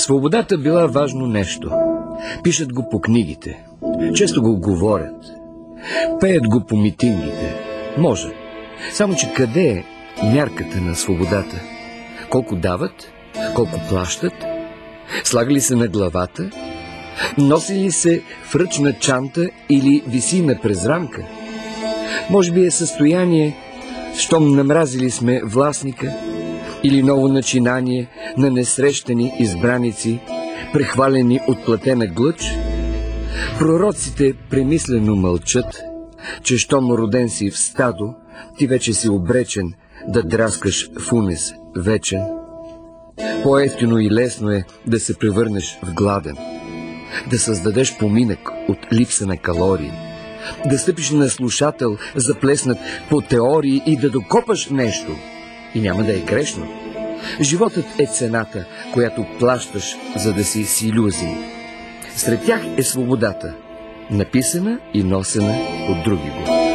Свободата била важно нещо. Пишат го по книгите. Често го говорят. Пеят го по митингите. Може. Само че къде е мярката на свободата? Колко дават? Колко плащат? Слага ли се на главата? Носи ли се в ръчна чанта или виси на презрамка? Може би е състояние, щом намразили сме властника, или ново начинание на несрещани избраници, прехвалени от платена глъч? Пророците премислено мълчат, че щом роден си в стадо, ти вече си обречен да драскаш в унес вечен. По-евтино и лесно е да се превърнеш в гладен, да създадеш поминък от липса на калории, да стъпиш на слушател, заплеснат по теории и да докопаш нещо. И няма да е грешно. Животът е цената, която плащаш, за да си с илюзии. Сред тях е свободата, написана и носена от други го.